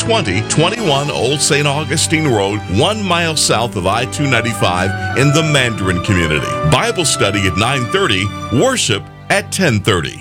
120-21 Old St. Augustine Road, 1 mile south of I-295 in the Mandarin community. Bible study at 9:30, worship at 10:30.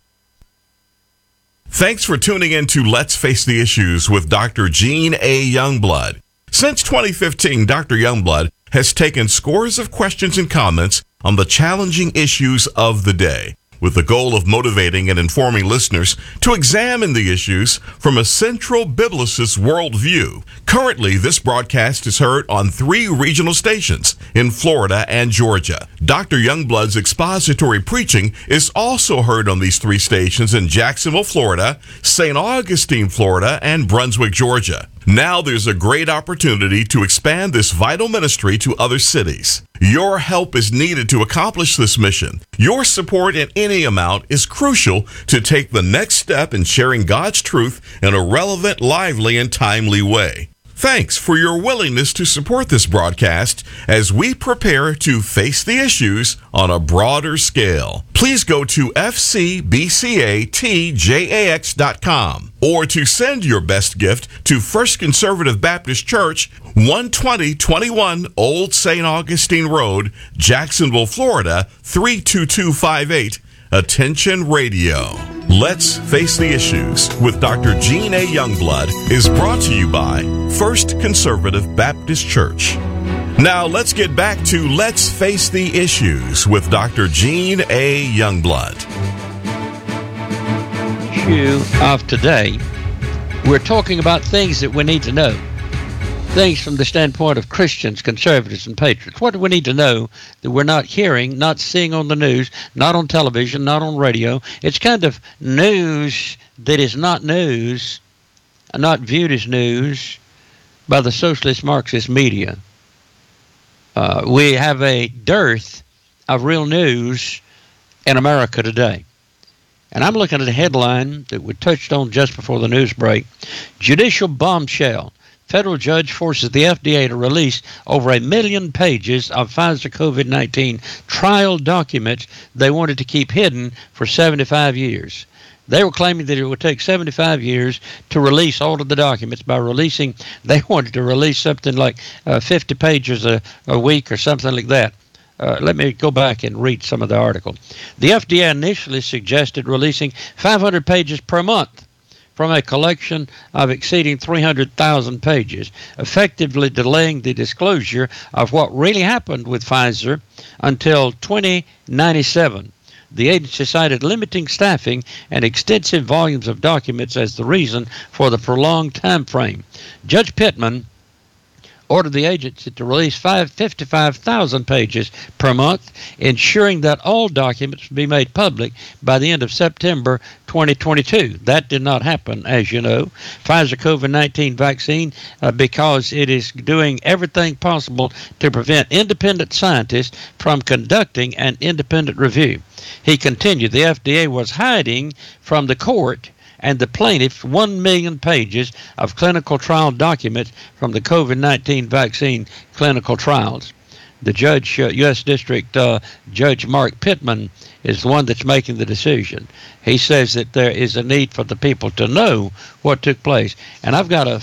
Thanks for tuning in to Let's Face the Issues with Dr. Gene A. Youngblood. Since 2015, Dr. Youngblood has taken scores of questions and comments on the challenging issues of the day, with the goal of motivating and informing listeners to examine the issues from a central biblicist worldview. Currently, this broadcast is heard on 3 regional stations in Florida and Georgia. Dr. Youngblood's expository preaching is also heard on these 3 stations in Jacksonville, Florida, St. Augustine, Florida, and Brunswick, Georgia. Now there's a great opportunity to expand this vital ministry to other cities. Your help is needed to accomplish this mission. Your support in any amount is crucial to take the next step in sharing God's truth in a relevant, lively, and timely way. Thanks for your willingness to support this broadcast as we prepare to face the issues on a broader scale. Please go to fcbcatjax.com or to send your best gift to First Conservative Baptist Church, 120-21 Old St. Augustine Road, Jacksonville, Florida, 32258. Attention Radio. Let's Face the Issues with Dr. Gene A. Youngblood is brought to you by First Conservative Baptist Church. Now let's get back to Let's Face the Issues with Dr. Gene A. Youngblood. Issue of today, we're talking about things that we need to know. Things from the standpoint of Christians, conservatives, and patriots. What do we need to know that we're not hearing, not seeing on the news, not on television, not on radio? It's kind of news that is not news, not viewed as news by the socialist Marxist media. We have a dearth of real news in America today. And I'm looking at a headline that we touched on just before the news break. Judicial bombshell. Federal judge forces the FDA to release over 1 million pages of Pfizer COVID-19 trial documents they wanted to keep hidden for 75 years. They were claiming that it would take 75 years to release all of the documents. They wanted to release something like 50 pages a week or something like that. Let me go back and read some of the article. The FDA initially suggested releasing 500 pages per month from a collection of exceeding 300,000 pages, effectively delaying the disclosure of what really happened with Pfizer until 2097. The agency cited limiting staffing and extensive volumes of documents as the reason for the prolonged time frame. Judge Pittman ordered the agency to release 55,000 pages per month, ensuring that all documents would be made public by the end of September 2022. That did not happen, as you know. Pfizer COVID-19 vaccine, because it is doing everything possible to prevent independent scientists from conducting an independent review. He continued, the FDA was hiding from the court and the plaintiff's 1 million pages of clinical trial documents from the COVID-19 vaccine clinical trials. The judge, U.S. District Judge Mark Pittman, is the one that's making the decision. He says that there is a need for the people to know what took place. And I've got a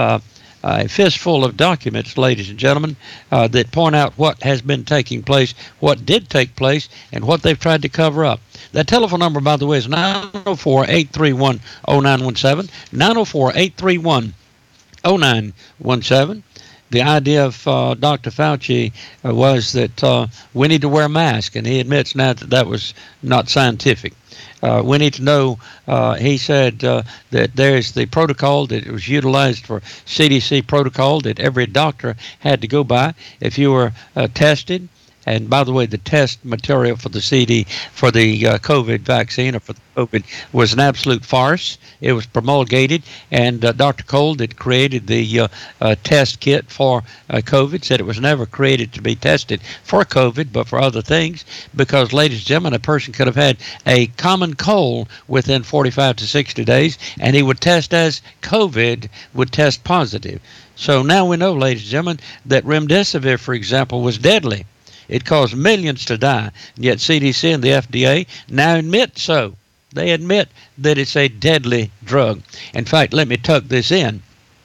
fistful of documents, ladies and gentlemen, that point out what has been taking place, what did take place, and what they've tried to cover up. That telephone number, by the way, is 904-831-0917, 904-831-0917. The idea of Dr. Fauci was that we need to wear a mask, and he admits now that that was not scientific. We need to know, he said, that there's the protocol that was utilized for CDC protocol that every doctor had to go by if you were tested. And by the way, the test material for the COVID vaccine or for the COVID was an absolute farce. It was promulgated, and Dr. Cole that created the test kit for COVID said it was never created to be tested for COVID, but for other things, because, ladies and gentlemen, a person could have had a common cold within 45 to 60 days, and he would test as COVID, would test positive. So now we know, ladies and gentlemen, that remdesivir, for example, was deadly. It caused millions to die, and yet CDC and the FDA now admit so. They admit that it's a deadly drug. In fact, let me tuck this in.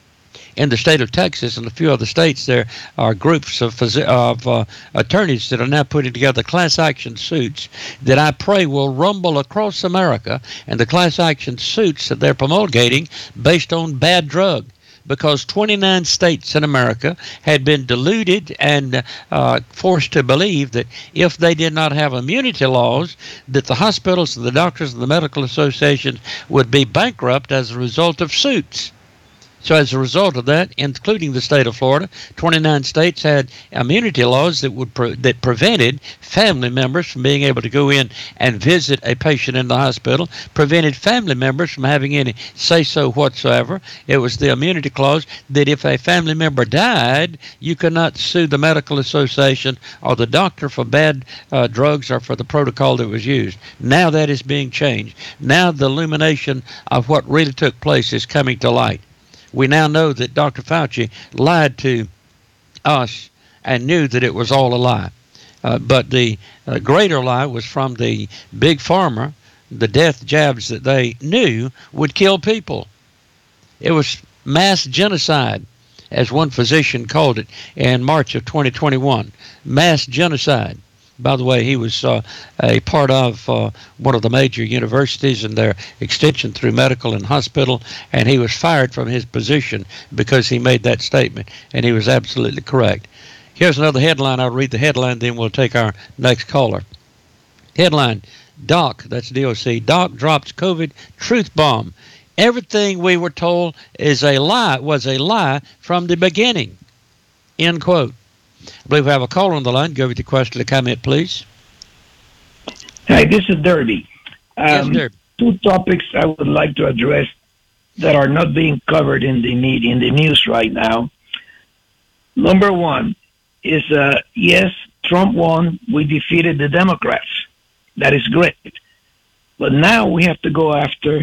In the state of Texas and a few other states, there are groups of attorneys that are now putting together class action suits that I pray will rumble across America, and the class action suits that they're promulgating based on bad drug, because 29 states in America had been deluded and forced to believe that if they did not have immunity laws, that the hospitals and the doctors and the medical associations would be bankrupt as a result of suits. So as a result of that, including the state of Florida, 29 states had immunity laws that prevented family members from being able to go in and visit a patient in the hospital, prevented family members from having any say-so whatsoever. It was the immunity clause that if a family member died, you could not sue the medical association or the doctor for bad drugs or for the protocol that was used. Now that is being changed. Now the illumination of what really took place is coming to light. We now know that Dr. Fauci lied to us and knew that it was all a lie. But the greater lie was from the big pharma, the death jabs that they knew would kill people. It was mass genocide, as one physician called it in March of 2021. Mass genocide. By the way, he was a part of one of the major universities in their extension through medical and hospital, and he was fired from his position because he made that statement, and he was absolutely correct. Here's another headline. I'll read the headline, then we'll take our next caller. Headline, Doc, that's DOC, Doc drops COVID truth bomb. Everything we were told is a lie, was a lie from the beginning, end quote. I believe we have a caller on the line. Go with your question or comment, please. Hi, this is Derby. Yes, Derby. Two topics I would like to address that are not being covered in the media, in the news right now. Number one is, yes, Trump won. We defeated the Democrats. That is great. But now we have to go after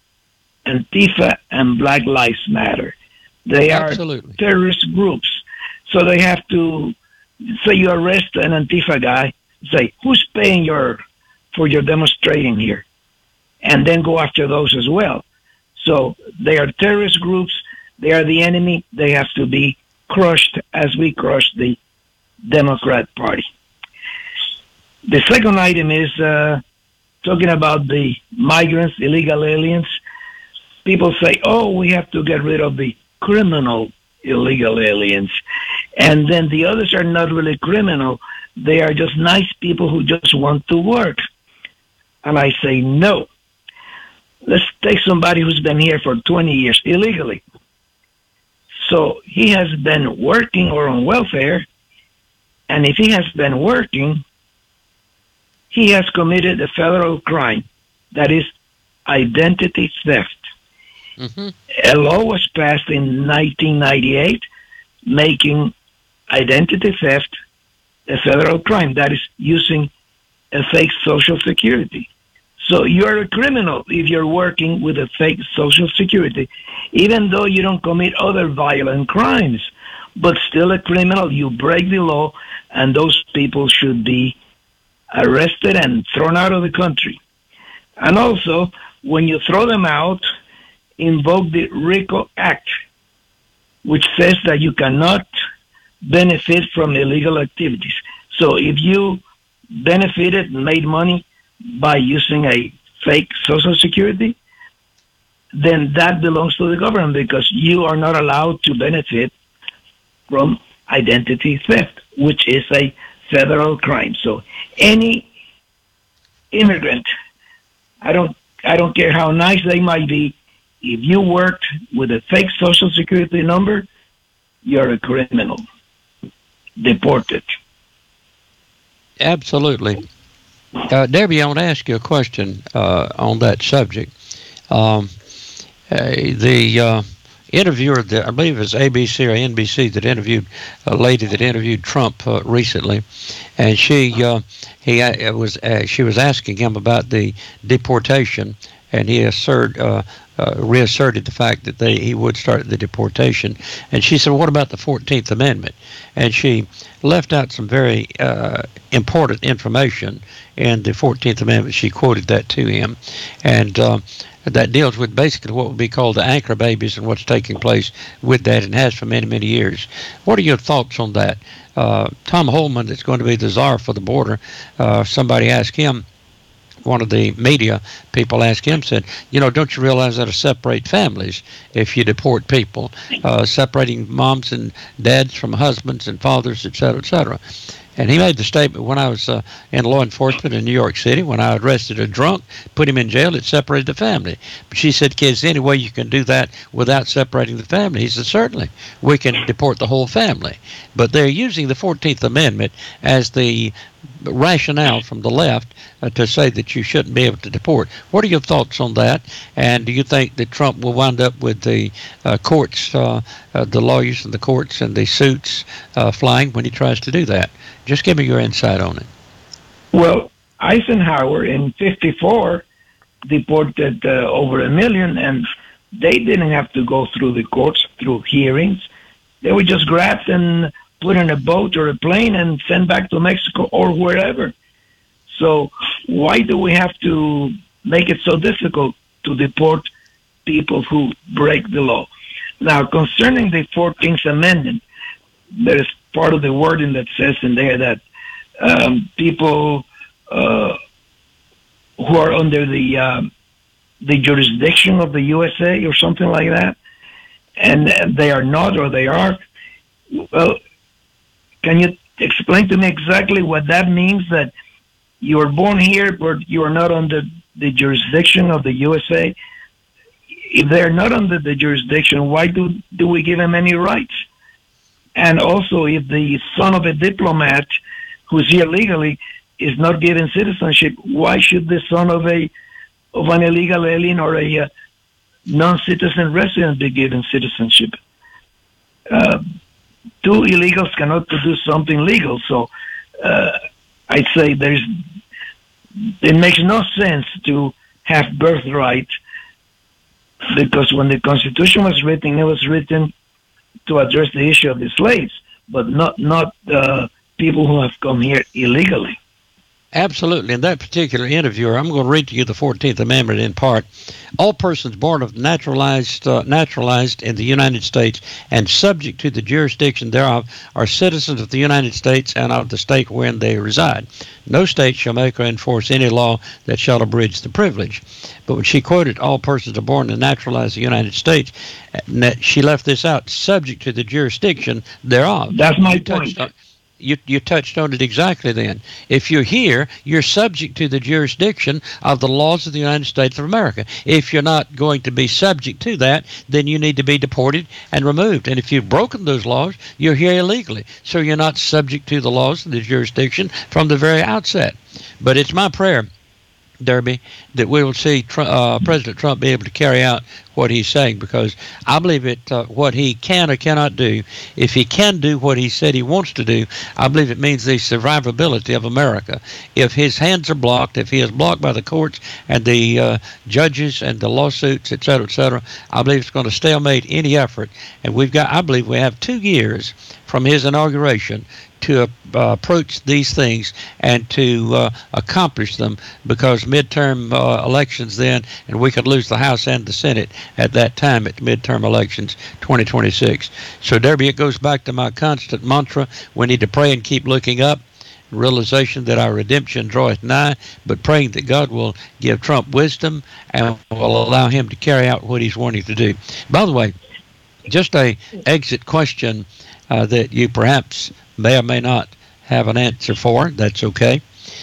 Antifa and Black Lives Matter. They Absolutely. Are terrorist groups. So they have to say you arrest an Antifa guy, say, who's paying for your demonstrating here? And then go after those as well. So they are terrorist groups. They are the enemy. They have to be crushed as we crushed the Democrat Party. The second item is talking about the migrants, illegal aliens. People say, oh, we have to get rid of the criminal illegal aliens. And then the others are not really criminal. They are just nice people who just want to work. And I say, no. Let's take somebody who's been here for 20 years illegally. So he has been working or on welfare. And if he has been working, he has committed a federal crime. That is identity theft. Mm-hmm. A law was passed in 1998 making identity theft a federal crime. That is using a fake Social Security. So you're a criminal if you're working with a fake Social Security, even though you don't commit other violent crimes, but still a criminal. You break the law, and those people should be arrested and thrown out of the country. And also, when you throw them out, invoke the RICO Act, which says that you cannot benefit from illegal activities. So if you benefited and made money by using a fake Social Security, then that belongs to the government because you are not allowed to benefit from identity theft, which is a federal crime. So any immigrant, I don't care how nice they might be, if you worked with a fake Social Security number, you're a criminal. Deported. Absolutely. Debbie, I want to ask you a question on that subject. The interviewer, I believe it was ABC or NBC, that interviewed a lady that interviewed Trump recently, and she was asking him about the deportation, and he reasserted the fact that he would start the deportation. And she said, what about the 14th Amendment? And she left out some very important information in the 14th Amendment. She quoted that to him. And that deals with basically what would be called the anchor babies and what's taking place with that, and has for many, many years. What are your thoughts on that? Tom Holman, that's going to be the czar for the border, somebody asked him, one of the media people asked him, said, don't you realize that'll separate families if you deport people, separating moms and dads from husbands and fathers, et cetera, et cetera. And he made the statement, when I was in law enforcement in New York City, when I arrested a drunk, put him in jail, it separated the family. But she said, kids, any way you can do that without separating the family? He said, certainly, we can deport the whole family. But they're using the 14th Amendment as the rationale from the left to say that you shouldn't be able to deport. What are your thoughts on that? And do you think that Trump will wind up with the courts, the lawyers and the courts and the suits flying when he tries to do that? Just give me your insight on it. Well, Eisenhower in '54 deported over 1 million, and they didn't have to go through the courts, through hearings. They were just grabbed and put in a boat or a plane and sent back to Mexico or wherever. So why do we have to make it so difficult to deport people who break the law? Now, concerning the 14th Amendment, there's part of the wording that says in there that people who are under the jurisdiction of the USA or something like that, and they are not, or they are, well, can you explain to me exactly what that means, that you are born here, but you are not under the jurisdiction of the USA? If they're not under the jurisdiction, why do we give them any rights? And also, if the son of a diplomat who's here legally is not given citizenship, why should the son of an illegal alien or a non-citizen resident be given citizenship? Two illegals cannot do something legal. So I'd say it makes no sense to have birthright, because when the Constitution was written, it was written to address the issue of the slaves, but not people who have come here illegally. Absolutely. In that particular interview, I'm going to read to you the 14th Amendment in part. All persons born of naturalized in the United States and subject to the jurisdiction thereof are citizens of the United States and of the state wherein they reside. No state shall make or enforce any law that shall abridge the privilege. But when she quoted all persons are born and naturalized in the United States, she left this out, subject to the jurisdiction thereof. That's my point. You touched on it exactly then. If you're here, you're subject to the jurisdiction of the laws of the United States of America. If you're not going to be subject to that, then you need to be deported and removed. And if you've broken those laws, you're here illegally. So you're not subject to the laws of the jurisdiction from the very outset. But it's my prayer, Derby, that we will see President Trump be able to carry out what he's saying, because I believe what he can or cannot do, if he can do what he said he wants to do, I believe it means the survivability of America. If his hands are blocked, if he is blocked by the courts and the judges and the lawsuits, et cetera, I believe it's going to stalemate any effort. And I believe we have 2 years from his inauguration to approach these things and to accomplish them, because midterm elections then, and we could lose the House and the Senate at that time at the midterm elections 2026. So, Derby, it goes back to my constant mantra: we need to pray and keep looking up, realization that our redemption draweth nigh, but praying that God will give Trump wisdom and will allow him to carry out what he's wanting to do. By the way, just a exit question that you perhaps may or may not have an answer for. That's okay.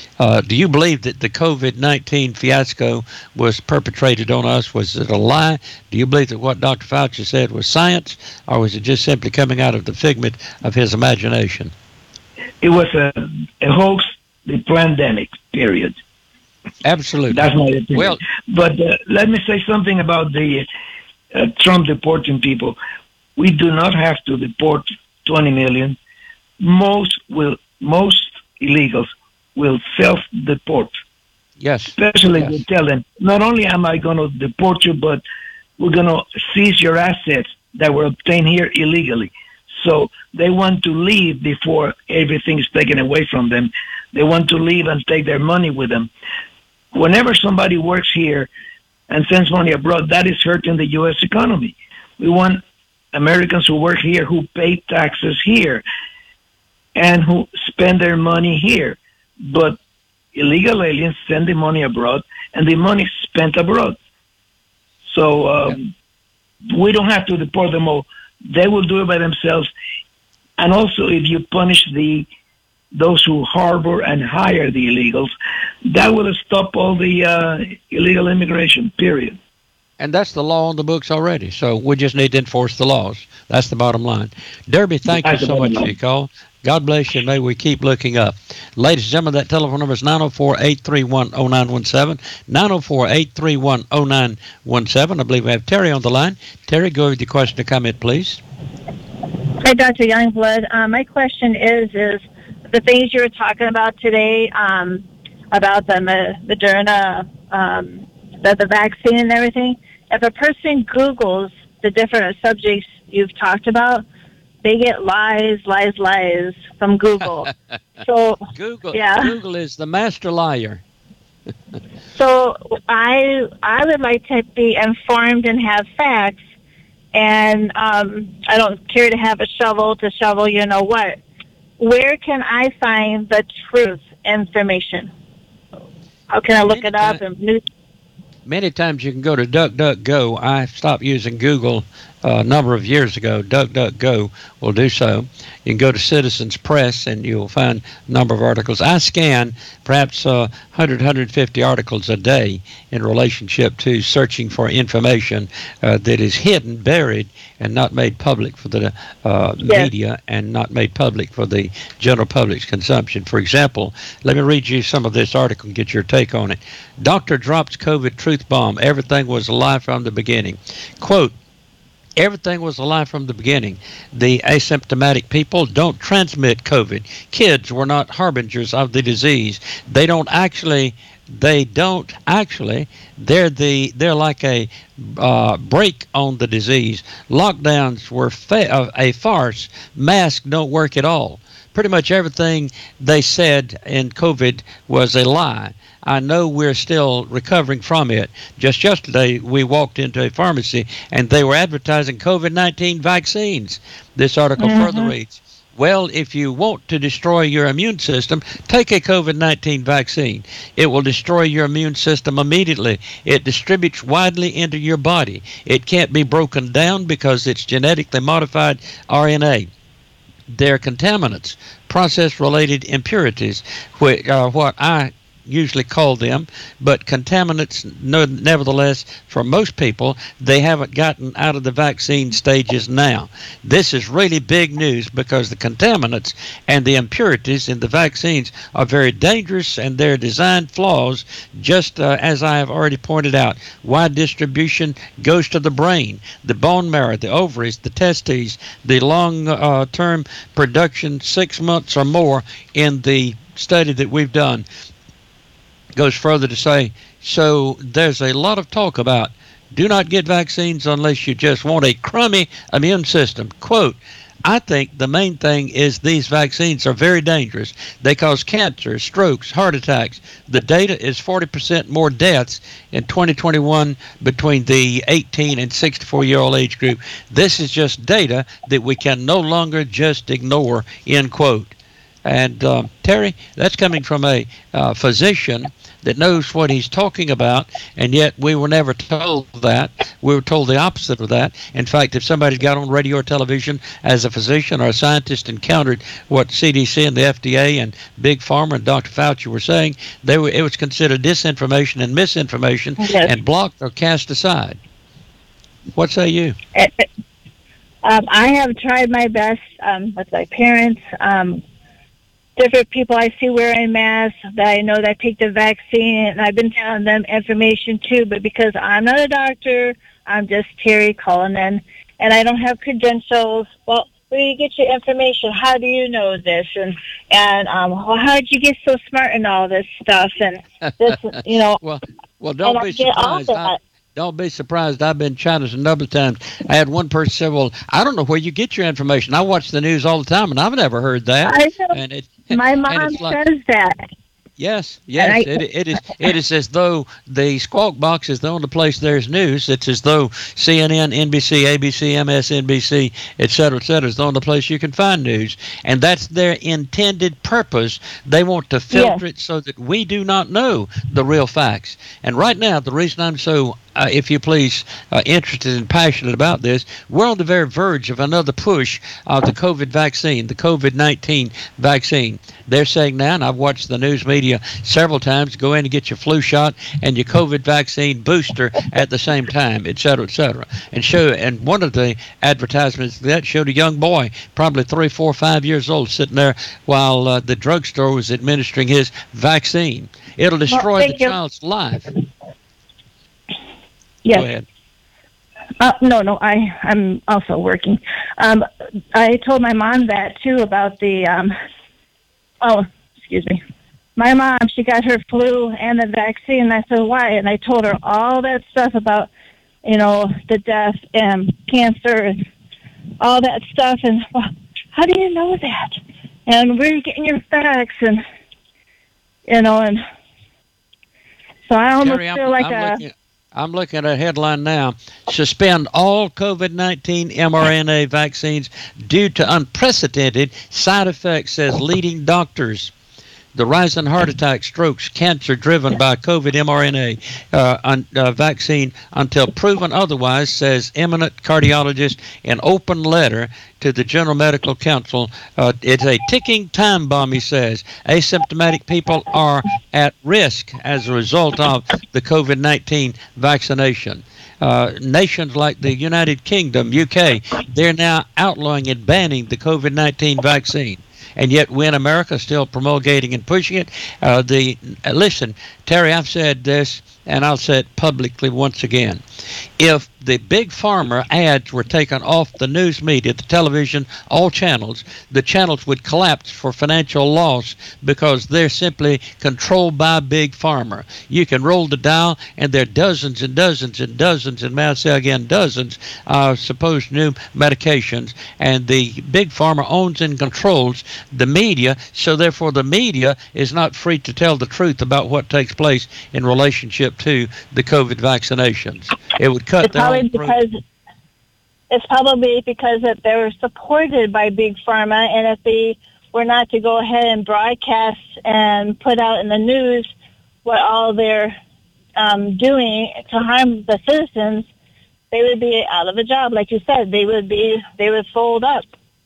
Do you believe that the COVID-19 fiasco was perpetrated on us? Was it a lie? Do you believe that what Dr. Fauci said was science, or was it just simply coming out of the figment of his imagination? It was a hoax, the pandemic, period. Absolutely. That's my opinion. Well, but let me say something about the Trump deporting people. We do not have to deport 20 million. Most illegals will self-deport. Yes. Especially yes. they tell them, not only am I going to deport you, but we're going to seize your assets that were obtained here illegally. So they want to leave before everything is taken away from them. They want to leave and take their money with them. Whenever somebody works here and sends money abroad, that is hurting the U.S. economy. We want Americans who work here, who pay taxes here, and who spend their money here. But illegal aliens send the money abroad, and the money is spent abroad. So we don't have to deport them all. They will do it by themselves. And also, if you punish those who harbor and hire the illegals, that will stop all the illegal immigration, period. And that's the law on the books already. So we just need to enforce the laws. That's the bottom line. Derby, thank you so much for your call. God bless you, and may we keep looking up. Ladies and gentlemen, that telephone number is 904-831-0917, 904-831-0917. I believe we have Terry on the line. Terry, go with your question or comment, please. Hi, Dr. Youngblood. My question is the things you were talking about today about the Moderna, the vaccine and everything. If a person Googles the different subjects you've talked about, they get lies from Google. So Google is the master liar. So I would like to be informed and have facts, and I don't care to have a shovel to shovel you know what. Where can I find the truth information? How can I look it up? Many times you can go to DuckDuckGo. I stopped using Google a number of years ago. DuckDuckGo will do so. You can go to Citizens Press and you'll find a number of articles. I scan perhaps 100, 150 articles a day in relationship to searching for information that is hidden, buried, and not made public for the media and not made public for the general public's consumption. For example, let me read you some of this article and get your take on it. Doctor drops COVID truth bomb. Everything was a lie from the beginning. Quote, everything was a lie from the beginning. The asymptomatic people don't transmit COVID. Kids were not harbingers of the disease. They're like a break on the disease. Lockdowns were a farce. Masks don't work at all. Pretty much everything they said in COVID was a lie. I know we're still recovering from it. Just yesterday, we walked into a pharmacy, and they were advertising COVID-19 vaccines. This article further reads, well, if you want to destroy your immune system, take a COVID-19 vaccine. It will destroy your immune system immediately. It distributes widely into your body. It can't be broken down because it's genetically modified RNA. They're contaminants, process-related impurities, what I usually call them, but contaminants, nevertheless, for most people, they haven't gotten out of the vaccine stages now. This is really big news because the contaminants and the impurities in the vaccines are very dangerous, and their design flaws, just as I have already pointed out. Wide distribution goes to the brain, the bone marrow, the ovaries, the testes, the long-term production, 6 months or more in the study that we've done. Goes further to say, so there's a lot of talk about do not get vaccines unless you just want a crummy immune system. Quote, I think the main thing is these vaccines are very dangerous. They cause cancer, strokes, heart attacks. The data is 40% more deaths in 2021 between the 18 and 64-year-old age group. This is just data that we can no longer just ignore, end quote. And Terry, that's coming from a physician that knows what he's talking about, and yet we were never told that. We were told the opposite of that. In fact, if somebody got on radio or television as a physician or a scientist encountered what CDC and the FDA and Big Pharma and Dr. Fauci were saying, it was considered disinformation and misinformation and blocked or cast aside. What say you? I have tried my best with my parents, different people I see wearing masks that I know that take the vaccine, and I've been telling them information too, but because I'm not a doctor, I'm just Terry calling in, and I don't have credentials. Well, where do you get your information? How do you know this? And how did you get so smart in all this stuff? And this, well, don't be surprised. Don't be surprised. I've been challenged a number of times. I had one person say, "Well, I don't know where you get your information. I watch the news all the time, and I've never heard that." I know. And it, My and mom it's like, says that. yes, And it is as though the squawk box is the only place there's news. It's as though CNN, NBC, ABC, MSNBC, et cetera, is the only place you can find news. And that's their intended purpose. They want to filter it so that we do not know the real facts. And right now, the reason I'm so if you please, interested and passionate about this, we're on the very verge of another push of the COVID vaccine, the COVID-19 vaccine. They're saying now, and I've watched the news media several times, go in and get your flu shot and your COVID vaccine booster at the same time, et cetera, et cetera. And one of the advertisements that showed a young boy, probably 3, 4, 5 years old, sitting there while the drugstore was administering his vaccine. It'll destroy the child's life. Yes. Go ahead. No, I'm also working. I told my mom that too about the. Excuse me. My mom, she got her flu and the vaccine. And I said, why? And I told her all that stuff about, the death and cancer and all that stuff. And well, how do you know that? And where are you getting your facts? And and so I almost Terry, feel like I'm looking at a headline now. Suspend all COVID-19 mRNA vaccines due to unprecedented side effects, says leading doctors. The rise in heart attacks, strokes, cancer driven by COVID mRNA vaccine until proven otherwise, says eminent cardiologist in open letter to the General Medical Council. It's a ticking time bomb, he says. Asymptomatic people are at risk as a result of the COVID-19 vaccination. Nations like the United Kingdom, UK, they're now outlawing and banning the COVID-19 vaccine. And yet we in America are still promulgating and pushing it. Listen, Terry, I've said this, and I'll say it publicly once again. If the big pharma ads were taken off the news media, the television, all channels, the channels would collapse for financial loss because they're simply controlled by big pharma. You can roll the dial, and there are dozens and dozens and dozens, and may I say again, dozens of supposed new medications, and the big pharma owns and controls the media, so therefore the media is not free to tell the truth about what takes place in relationship to the COVID vaccinations. It would cut their own throat. It's probably because that they're supported by big pharma, and if they were not to go ahead and broadcast and put out in the news what all they're doing to harm the citizens, they would be out of a job. Like you said, they would fold up.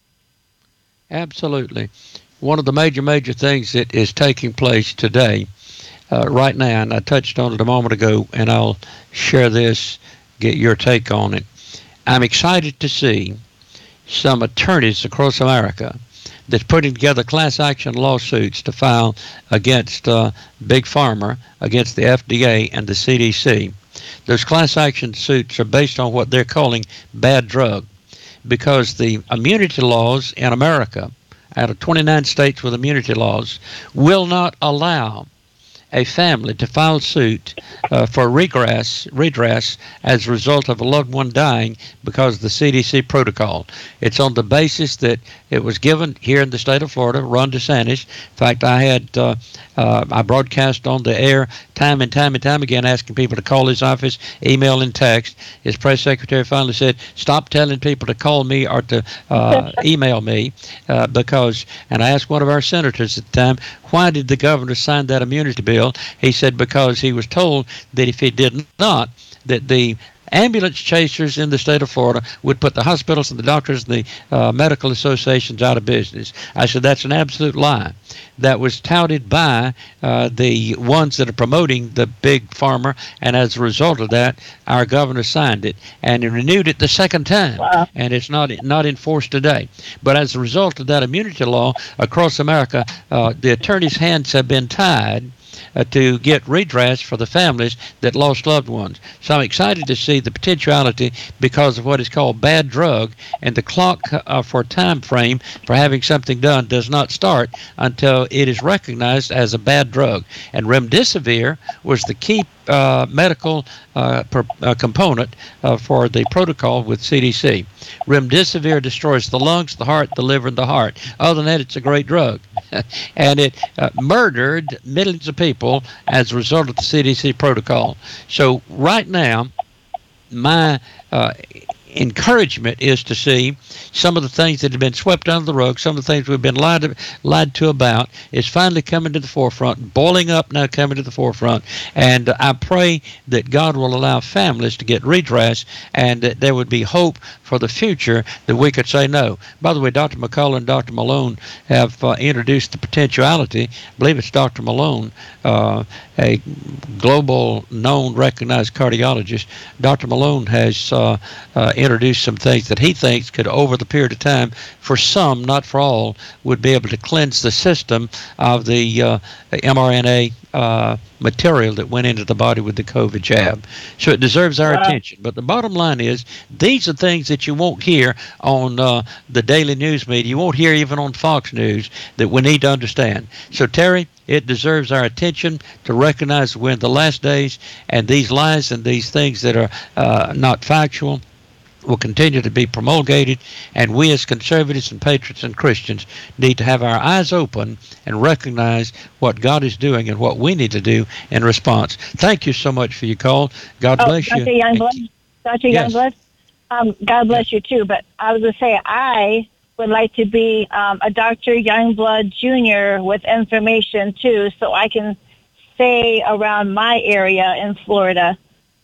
Absolutely. One of the major things that is taking place today, right now, and I touched on it a moment ago, and I'll share this, get your take on it. I'm excited to see some attorneys across America that's putting together class action lawsuits to file against Big Pharma, against the FDA and the CDC. Those class action suits are based on what they're calling bad drug, because the immunity laws in America, out of 29 states with immunity laws, will not allow a family to file suit for redress as a result of a loved one dying because of the CDC protocol. It's on the basis that it was given here in the state of Florida, Ron DeSantis. In fact, I broadcast on the air time and time again, asking people to call his office, email and text. His press secretary finally said, stop telling people to call me or to email me because, and I asked one of our senators at the time, why did the governor sign that immunity bill? He said because he was told that if he did not, that the ambulance chasers in the state of Florida would put the hospitals and the doctors and the medical associations out of business. I said that's an absolute lie. That was touted by the ones that are promoting the big pharma, and as a result of that, our governor signed it and renewed it the second time. Wow. And it's not enforced today. But as a result of that immunity law across America, the attorneys' hands have been tied to get redress for the families that lost loved ones. So I'm excited to see the potentiality because of what is called bad drug, and the clock for time frame for having something done does not start until it is recognized as a bad drug. And remdesivir was the key medical component for the protocol with CDC. Remdesivir destroys the lungs, the heart, the liver, and the heart. Other than that, it's a great drug. And it murdered millions of people as a result of the CDC protocol. So right now, my encouragement is to see some of the things that have been swept under the rug, some of the things we've been lied to about, is finally coming to the forefront, boiling up now, coming to the forefront. And I pray that God will allow families to get redressed and that there would be hope for the future, that we could say no. By the way, Dr. McCullough and Dr. Malone have introduced the potentiality. I believe it's Dr. Malone, a global known recognized cardiologist. Dr. Malone has introduced some things that he thinks could, over the period of time, for some, not for all, would be able to cleanse the system of the mRNA material that went into the body with the COVID jab. So it deserves our attention. But the bottom line is, these are things that you won't hear on the daily news media. You won't hear even on Fox News, that we need to understand. So, Terry, it deserves our attention to recognize we're in the last days, and these lies and these things that are not factual will continue to be promulgated, and we as conservatives and patriots and Christians need to have our eyes open and recognize what God is doing and what we need to do in response. Thank you so much for your call. God bless you. Dr. Youngblood, God bless you too, but I was going to say, I would like to be a Dr. Youngblood Jr. with information too, so I can stay around my area in Florida.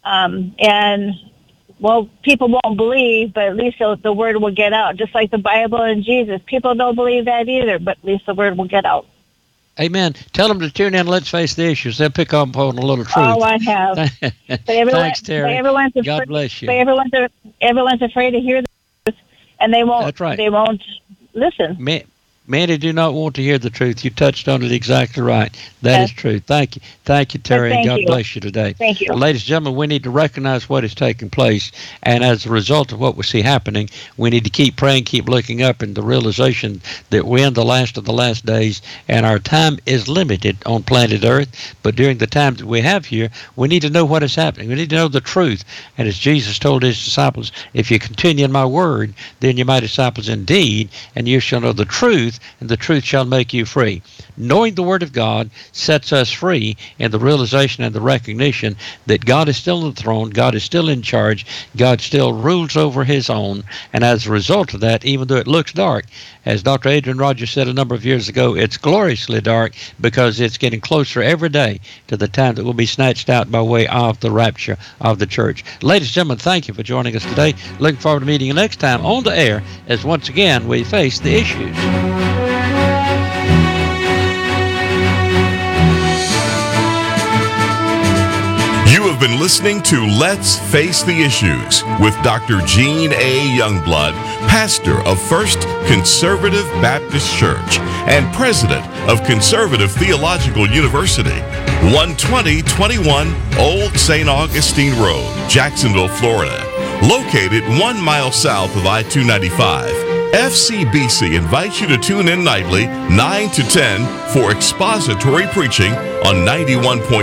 Well, people won't believe, but at least the word will get out, just like the Bible and Jesus. People don't believe that either, but at least the word will get out. Amen. Tell them to tune in. Let's face the issues. They'll pick up on a little truth. Oh, I have. Thanks, Terry. God bless you. But everyone's afraid to hear the truth, and they won't. That's right. They won't listen. Many do not want to hear the truth. You touched on it exactly right. That is true. Thank you. Thank you, Terry, and God bless you today. Thank you. Well, ladies and gentlemen, we need to recognize what is taking place, and as a result of what we see happening, we need to keep praying, keep looking up, and the realization that we're in the last of the last days, and our time is limited on planet Earth, but during the time that we have here, we need to know what is happening. We need to know the truth, and as Jesus told his disciples, if you continue in my word, then you're my disciples indeed, and you shall know the truth, and the truth shall make you free. Knowing the Word of God sets us free in the realization and the recognition that God is still on the throne, God is still in charge, God still rules over his own, and as a result of that, even though it looks dark, as Dr. Adrian Rogers said a number of years ago, it's gloriously dark because it's getting closer every day to the time that we'll be snatched out by way of the rapture of the church. Ladies and gentlemen, thank you for joining us today. Looking forward to meeting you next time on the air as once again we face the issues. You have been listening to Let's Face the Issues with Dr. Gene A. Youngblood, pastor of First Conservative Baptist Church and president of Conservative Theological University, 12021 Old St. Augustine Road, Jacksonville, Florida. Located 1 mile south of I-295. FCBC invites you to tune in nightly, 9 to 10, for expository preaching on 91.3,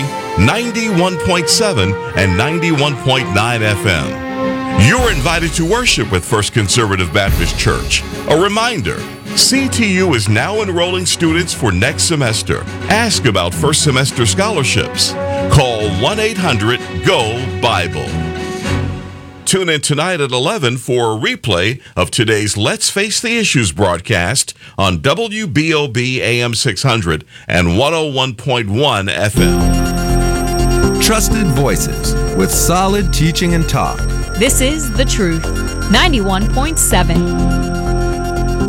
91.7, and 91.9 FM. You're invited to worship with First Conservative Baptist Church. A reminder, CTU is now enrolling students for next semester. Ask about first semester scholarships. Call 1-800-GO-BIBLE. Tune in tonight at 11 for a replay of today's Let's Face the Issues broadcast on WBOB AM 600 and 101.1 FM. Trusted voices with solid teaching and talk. This is The Truth, 91.7.